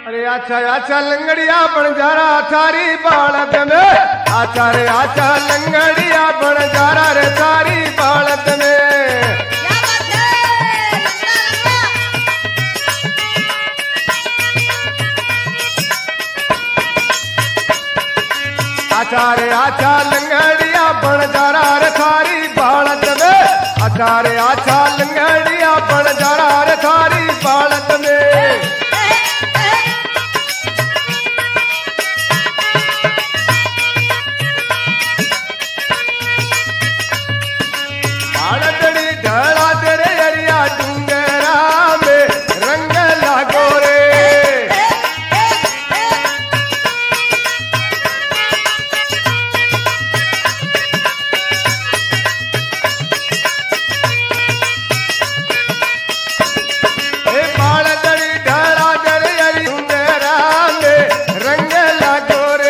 अरे आचा आचा लंगड़िया बन जारा थारी बालक में आचा रे आचा लंगड़िया बन जारा रे थारी बालक में आचा रे आचा लंगड़िया बन जारा रे थारी बालक में आचा रे आचा लंगड़िया बन जारा रे थारी बालक में आड़तड़ी ढला तेरे अरिया डूंगरा में रंग लागो रे आड़तड़ी ढला तेरे अरिया डूंगरा में रंग लागो रे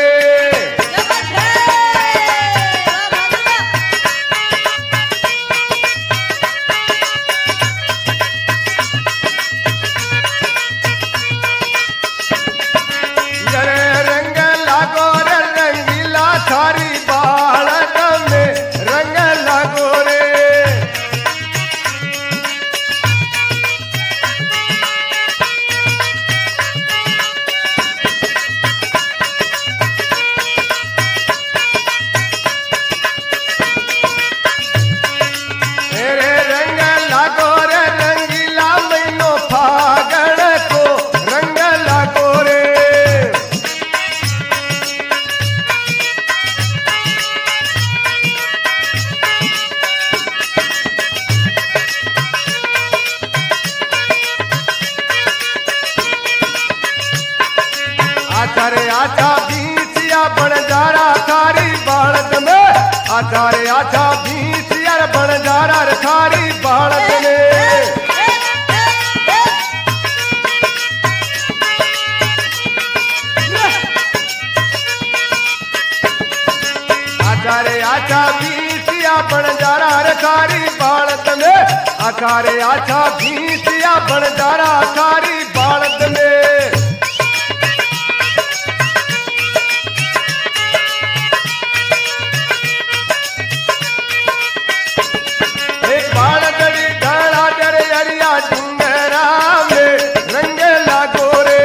जरे रंग लागो रे रंगीला थारी बालक में रंग लागो रे तेरे रंग लागो रे रंगीला महीनो फागण को रंग लागो रे आचा रे आचा बीसिया बन जारा थारी बालक में आचा रे आचा बीसिया बन जारा रे थारी बालक में आचा रे आचा बीसिया बन जारा रे थारी बालक में आचा रे आचा बीसिया बन जारा थारी बालक में बालगड़ी ढाला तेरे अरिया डूंगरा में रंग लागो रे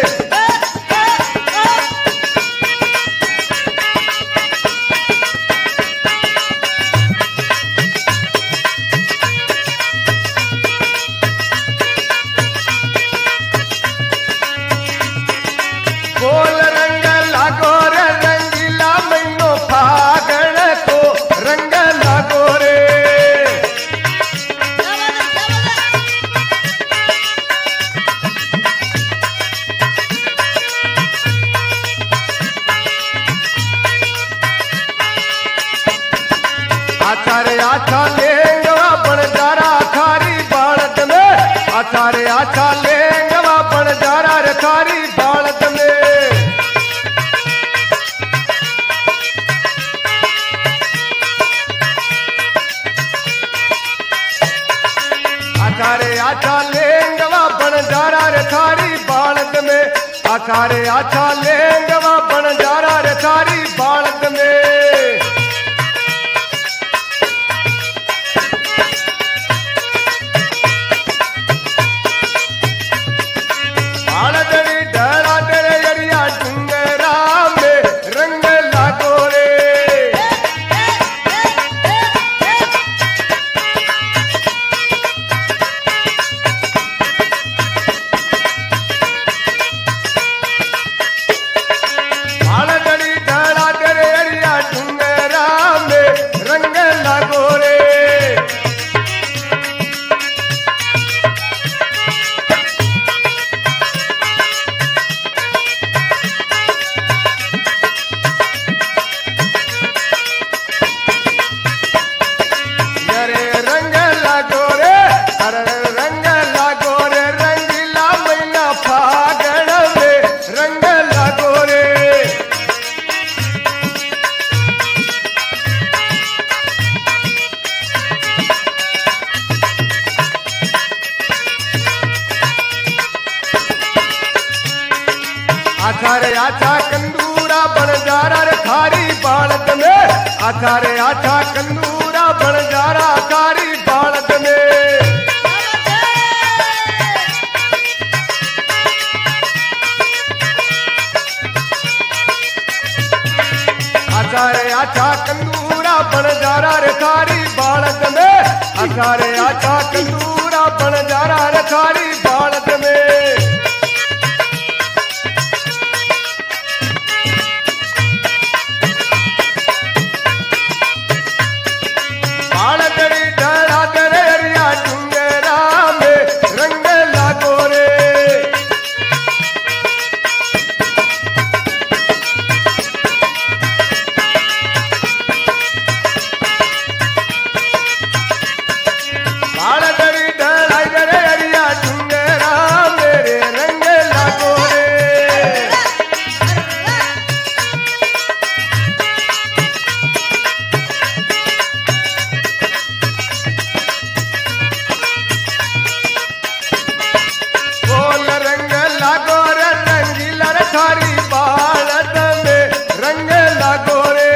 बोल रंग लागो रे रंगीला महीनो फागण को रंग लागो रे आचा रे आचा लेंगवा बन जारा थारी बालक में आचा रे आचा लेंगवा बन जारा रे थारी बालक में आचा रे आचा लेंगवा बन जारा रे थारी बालक में आचा रे आचा लेंगवा बन जारा रे थारी बालक में आड़तड़ी ढला तेरे अरिया डूंगरा में रंग लागो रे आछा रे आछा कंदूरा बणजारा रे थारी बालद में आछा रे आछा कंदूरा बणजारा थारी बालद में आछा रे आछा कंदूरा बणजारा रे थारी बालद में आछा रे आछा कंदूरा बणजारा रे थारी बालद में बालदड़ी डरा दरिया डूंगरा में रंग लागो रे बालदड़ी डरा दरिया डूंगरा मेरे रंग लागो रे बोल रंग लागो रे रंगीला रे थारी बालद में रंग लागो रे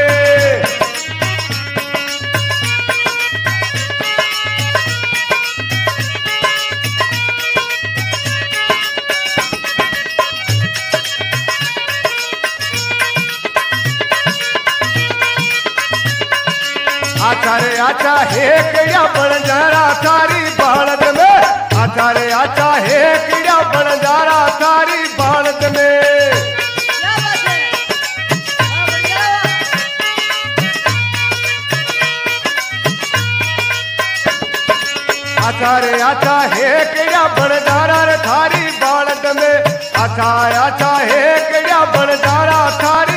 आछा रे आछा हे किया बणजारा थारी बालद में आछा रे आछा हे किया बणजारा थारी बालद में क्या बात है वाह बढ़िया आछा रे आछा हे किया बणजारा रे थारी बालद में आछा आछा हे किया बणजारा थारी